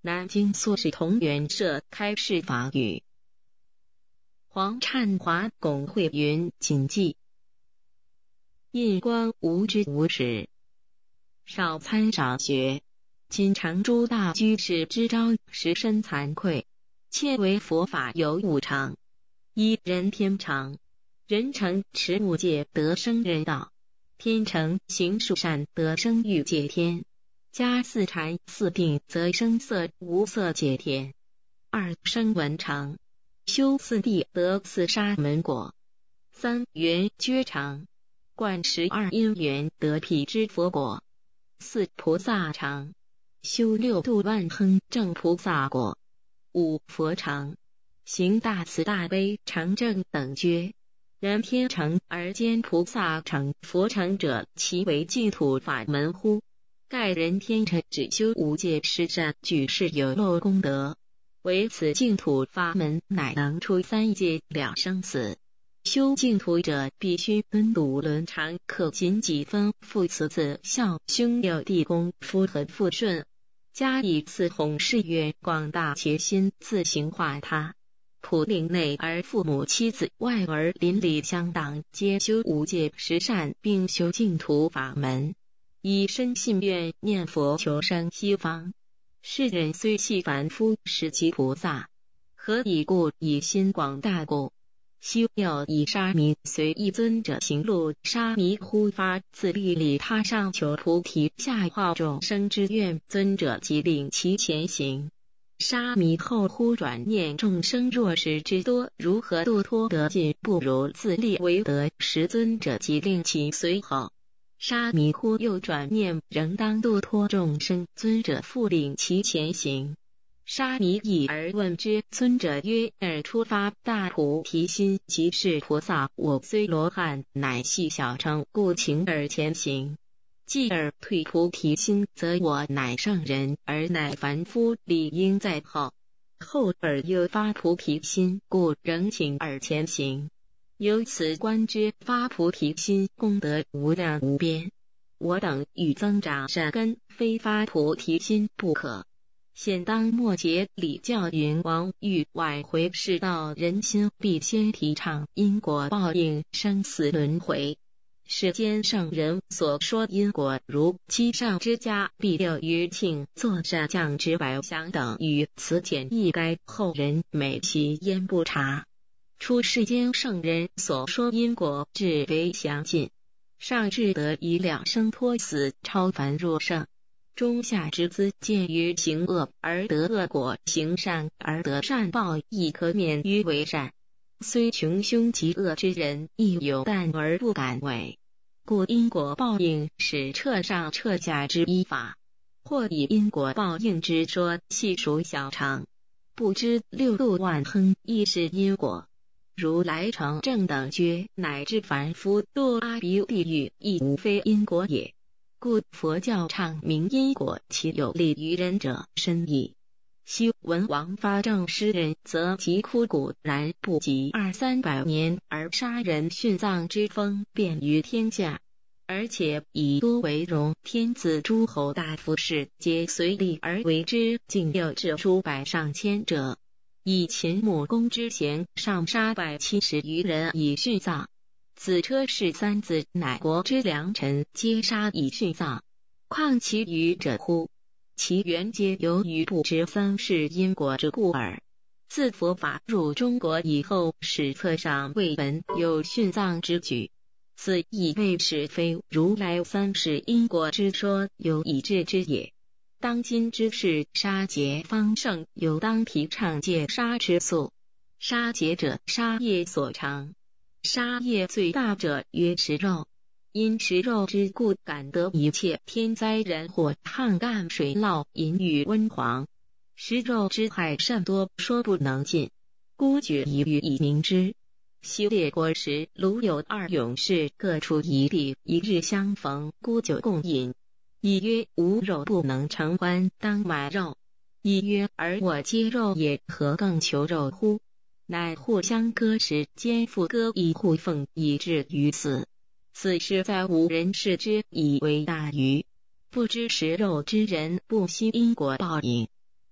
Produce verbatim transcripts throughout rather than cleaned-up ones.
南京苏氏同源社开示法语。黄灿华龚慧云谨记。印光无知无识，少参少学。今常诸大居士之招，实深惭愧。切为佛法有五常：一、人天常。人成持五戒得生人道，天成行术善得生欲界天，加四禅四定则生色无色界天。二、声闻常。修四谛得四沙门果。三、缘觉常。观十二因缘得辟支佛果。四、菩萨常。修六度万亨正菩萨果。五、佛常。行大慈大悲常正等觉。人天成而兼菩萨成佛成者，其为净土法门乎？盖人天成只修无戒施善，举世有漏功德，唯此净土法门乃能出三界了生死。修净土者，必须敦笃伦常，克谨己分，父慈子孝，兄友弟恭，夫和父顺，加以赐弘誓愿，广大其心，自行化他。普令内而父母妻子外而邻里乡党皆修无戒施善，并修净土法门，以身信愿念佛求生西方。世人虽系凡夫，实即菩萨。何以故？以心广大故。昔有以沙弥随一尊者行路，沙弥忽发自利利他上求菩提下化众生之愿，尊者即令其前行。沙弥后忽转念，众生若是之多，如何度脱得尽？不如自立为德。时尊者即令其随后。沙弥忽又转念，仍当度脱众生，尊者复令其前行。沙弥已而问之，尊者曰：尔出发大菩提心，即是菩萨。我虽罗汉，乃系小乘，故请尔前行。继而退菩提心，则我乃圣人，而乃凡夫，理应在后。后尔又发菩提心，故仍请尔前行。由此观之，发菩提心功德无量无边。我等欲增长善根，非发菩提心不可。现当末节礼教云王欲挽回世道人心，必先提倡因果报应、生死轮回。世间圣人所说因果，如七上之家、必六余庆、坐善降之百祥等，与此简易该后人美其焉不察。出世间圣人所说因果，至为详尽。上至得以两生脱死，超凡入圣；中下之资见于行恶而得恶果，行善而得善报，亦可免于为善。虽穷凶极恶之人，亦有但而不敢为。故因果报应是彻上彻下之依法。或以因果报应之说，系属小常。不知六度万亨亦是因果。如来成正等觉，乃至凡夫堕阿鼻地狱，亦无非因果也。故佛教唱明因果，其有利于人者深矣。昔文王发正诗人，则其枯骨，然不及二三百年，而杀人殉葬之风遍于天下，而且以多为荣。天子诸侯大夫士，皆随力而为之，竟有至数百上千者。以秦穆公之贤，上杀百七十余人以殉葬。子车氏三子，乃国之良臣，皆杀以殉葬。况其余者乎？其原皆由于不知三世因果之故耳。自佛法入中国以后，史册上未闻有殉葬之举，此亦谓是非如来三世因果之说有以致之也。当今之世，杀劫方盛，有当提倡戒杀之素。杀劫者，杀业所长。杀业最大者曰食肉，因食肉之故，感得一切天灾人祸、旱干水涝、淫雨瘟蝗。食肉之害甚多，说不能尽。孤举一喻以明之。昔列国时，鲁有二勇士，各处一地，一日相逢，沽酒共饮。一曰：无肉不能成欢，当买肉。一曰：而我皆肉也，何更求肉乎？乃互相割食，兼复割以互奉，以至于死。此事在无人视之，以为大愚。不知食肉之人，不惜因果报应。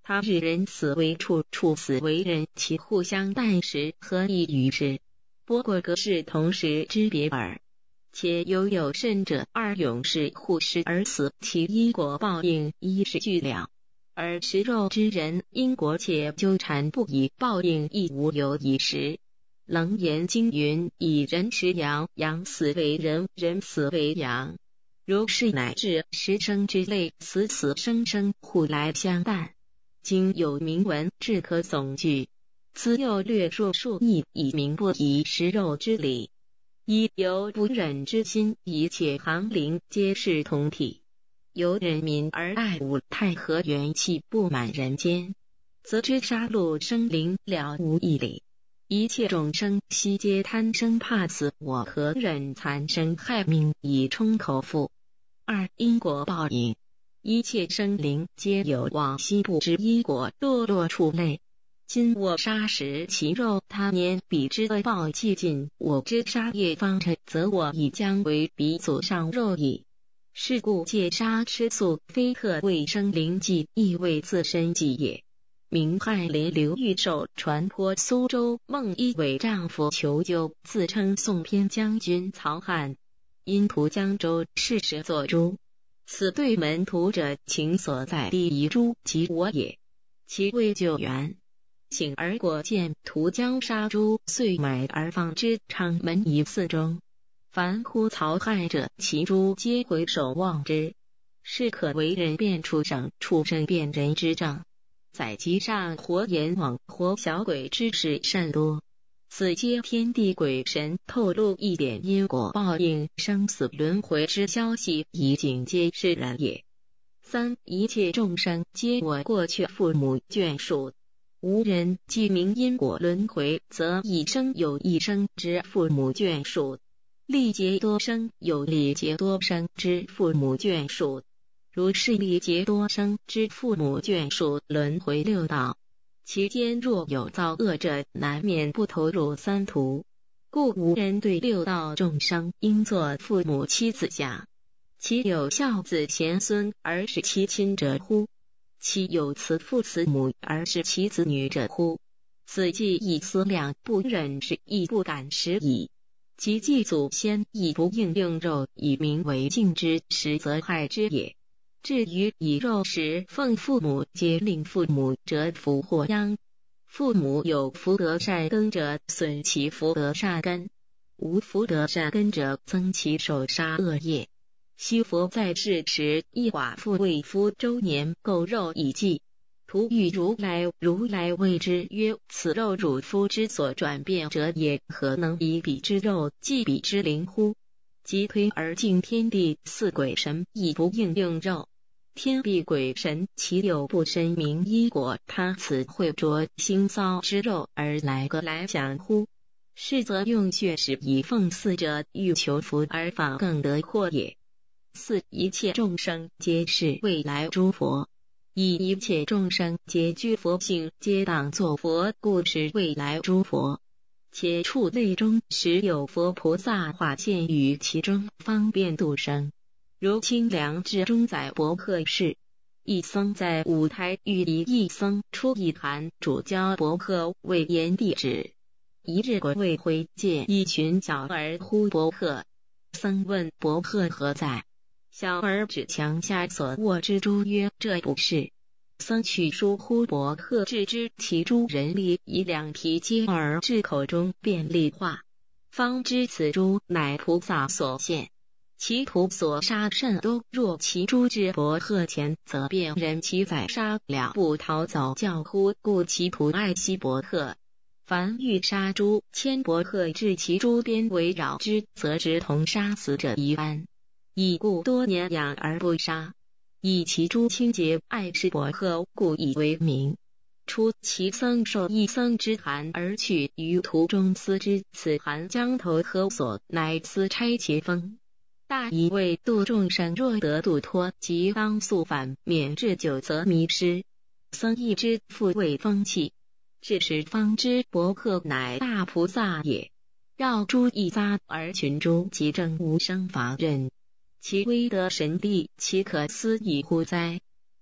他日人死为处，处死为人，其互相待时，何异于是？不过各是同时之别耳。且犹有甚者，二勇士互失而死，其因果报应一是俱了。而食肉之人，因果且纠缠不已，报应亦无有以时。楞严经云：以人食羊，羊死为人，人死为羊。如是乃至十生之类，死死生生，互来相伴。经有明文，至可总句。兹又略述数义，以明不疑食肉之理。一由不忍之心，一切行灵皆是同体。由人民而爱物，太和元气不满人间，则知杀戮生灵了无一理。一切众生悉皆贪生怕死，我何忍残生害命以充口腹？二因果报应，一切生灵皆有往昔不知因果，堕落畜类。今我杀食其肉，他年彼之恶报既尽，我之杀业方成，则我已将为彼祖上肉矣。是故戒杀吃素，非特为生灵祭，亦为自身祭也。明翰林刘玉寿传颇苏州孟一伟丈夫求救，自称宋偏将军曹翰，因图江州事时作诸。此对门徒者，情所在地遗诸即我也。其为救援，醒而果见屠将杀猪，遂买而放之昌门一寺中。凡呼曹翰者，其诸皆回首望之。是可为人变畜生，畜生变人之症。载籍上活阎王、活小鬼之事甚多。此皆天地鬼神透露一点因果报应、生死轮回之消息，以警戒世人也。三一切众生皆我过去父母眷属。无人既明因果轮回，则一生有一生之父母眷属，历劫多生有历劫多生之父母眷属。如是历劫多生之父母眷属轮回六道，其间若有造恶者，难免不投入三途。故无人对六道众生应作父母妻子想。其有孝子贤孙而是其亲者乎？其有慈父慈母而是其子女者乎？此既一思量，不忍视亦不敢食矣。其祭祖先亦不应用肉以名为敬之，实则害之也。至于以肉食奉父母，皆令父母折福祸殃。父母有福德善根者，损其福德善根；无福德善根者，增其手杀恶业。昔佛在世时，一寡妇为夫周年购肉以祭，徒欲如来，如来谓之曰：此肉汝夫之所转变者也，何能以彼之肉祭彼之灵乎？即推而敬天地四鬼神，亦不应用肉。天地鬼神其有不深明因果，他此会着腥臊之肉而来个来享乎？是则用血食以奉祀者，欲求福而访更得祸也。四一切众生皆是未来诸佛，以一切众生皆具佛性，皆当作佛，故是未来诸佛。且畜类中实有佛菩萨化现于其中，方便度生。如清凉之中载伯鹤氏，一僧在五台遇一一僧出一函，主教伯鹤为炎帝旨。一日国未回，见一群小儿呼伯鹤。僧问伯鹤何在？小儿指墙下所握之珠曰：这不是。僧取书呼伯鹤置之，其珠人力以两皮接而至口中，便立化。方知此珠乃菩萨所现。其徒所杀甚多，若其诛至伯鹤前，则便人其宰杀了，不逃走叫呼，故其徒爱惜伯鹤。凡欲杀猪，牵伯鹤至其猪边围绕之，则直同杀死者一般。已故多年养而不杀，以其猪清洁爱视伯鹤，故以为名。初其僧受一僧之函而去，于途中思之，此函将投何所，乃思差其封。大以为度众生，若得度脱，即当速返，免至久则迷失。僧亦知复为风气，至时方知伯鹤乃大菩萨也。绕诸一匝而群诸即正无生法忍，其威德神力，岂可思议乎哉？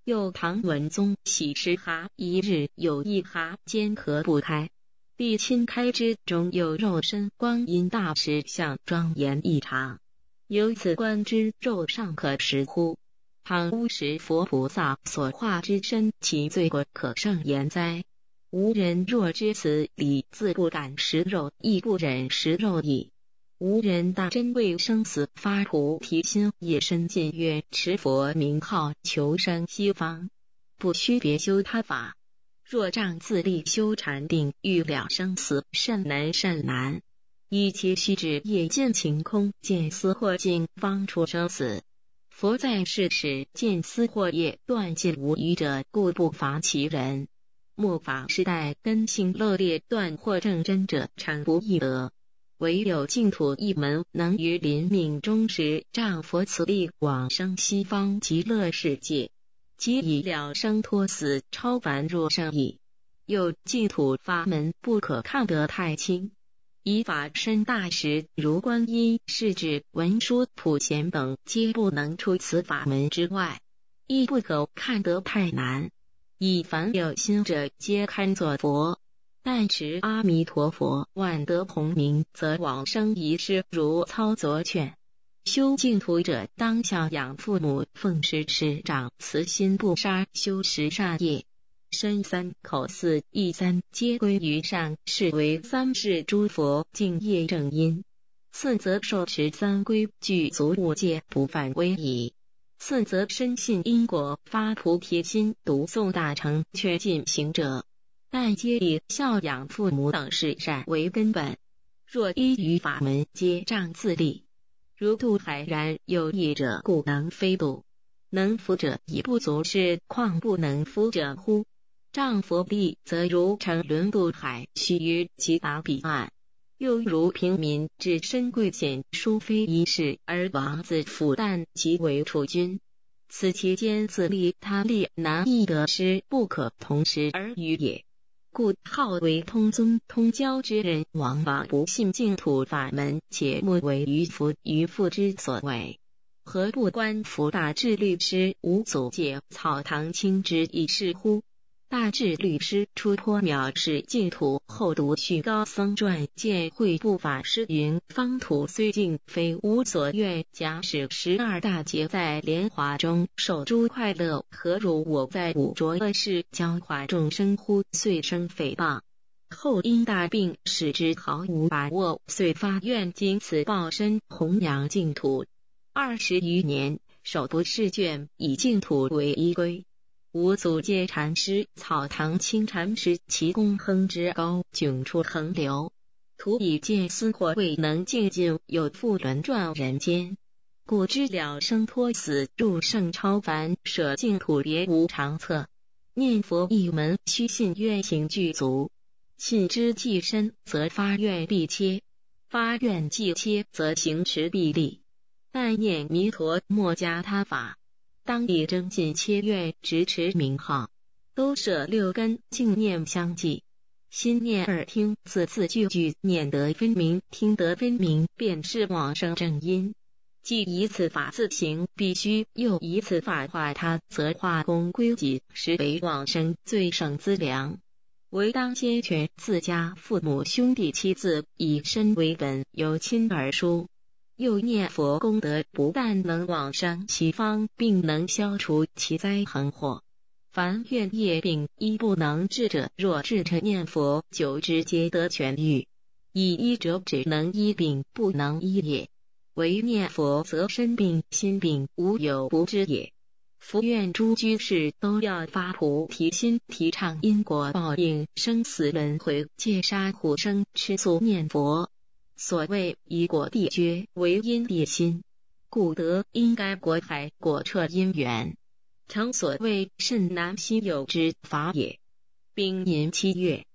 又唐文宗喜食蛤，一日有一蛤间合不开，必亲开之，中有肉身，观音大石像庄严异常。由此观之，肉尚可食乎？倘吾识佛菩萨所化之身，其罪过可胜言哉？吾人若知此理，自不敢食肉，亦不忍食肉矣。吾人大真为生死发菩提心，也深信愿持佛名号，求生西方，不须别修他法。若仗自力修禅定，欲了生死，甚难甚难。以其须指业尽晴空，见思惑尽，方出生死。佛在世时，见思惑业断尽无余者，故不乏其人。末法时代，根性乐劣断惑正真者，常不易得。唯有净土一门，能于临命终时，仗佛此力，往生西方极乐世界，即以了生脱死，超凡入圣矣。又净土法门不可看得太轻，以法身大师如观音、世智、文殊、普贤等，皆不能出此法门之外，亦不可看得太难。以凡有心者，皆堪作佛。但持阿弥陀佛万德洪名，则往生一世如操作劝。修净土者，当孝养父母，奉事师长，慈心不杀，修十善业，身三口四意三，皆归于上，是为三世诸佛敬业正因。次则受持三规，具足五戒，不犯威仪。四则深信因果，发菩提心，读诵大乘，却尽行者。但皆以孝养父母等事善为根本，若依于法门，皆仗自力。如渡海然，有益者故能飞渡，能浮者已不足是，况不能浮者乎？仗佛力，则如乘轮渡海，须臾即达彼岸；又如平民置身贵险，殊非一事，而王子辅旦即为储君。此其间自利他利，难易得失，不可同时而语也。故好为通宗通教之人，往往不信净土法门，且莫为愚夫愚妇之所为。何不观夫大智律师无祖戒草堂清之一事乎？大智律师出颇藐视净土，后读续高僧传，见慧不法师云：方土虽净，非无所愿。假使十二大劫在莲华中受诸快乐，何如我在五浊恶世教化众生乎？遂生诽谤。后因大病，使之毫无把握，遂发愿经此报身，弘扬净土。二十余年，手不释卷，以净土为依归。五祖戒禅师、草堂清禅师，其功亨之高，迥出横流。徒以见思惑未能净尽，有复轮转人间。故知了生脱死，入圣超凡，舍净土别无长策。念佛一门，须信愿行具足。信之既深，则发愿必切；发愿既切，则行持必立。但念弥陀，莫加他法。当以精进切愿，直持名号，都摄六根，净念相继。心念耳听，字字句句念得分明，听得分明，便是往生正因。既以此法自行，必须又以此法化他，则化功归己，实为往生最胜资粮。唯当先全自家父母兄弟妻子，以身为本，由亲而疏。又念佛功德，不但能往生西方，并能消除其灾横祸。凡愿业病一不能治者，若至诚念佛，久之皆得痊愈。以医者只能医病，不能医也。唯念佛，则身病心病无有不治也。福愿诸居士都要发菩提心，提倡因果报应、生死轮回、戒杀护生、吃素念佛。所谓以果地绝，为因地心，故得因该果海，果彻因缘，诚所谓甚难稀有之法也。丙寅七月。